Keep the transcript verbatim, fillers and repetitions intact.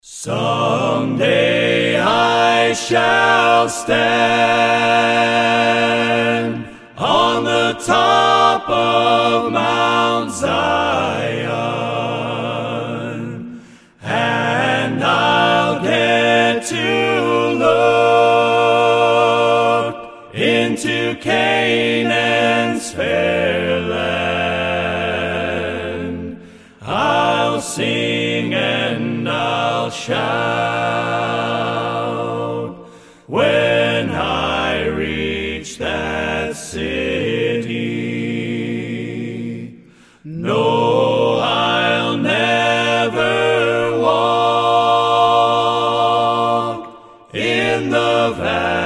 Someday I shall stand on the top of Mount Zion, and I'll get to look into Canaan's fair land. I'll sing and I'll shout when I reach that city. No, I'll never walk in the valley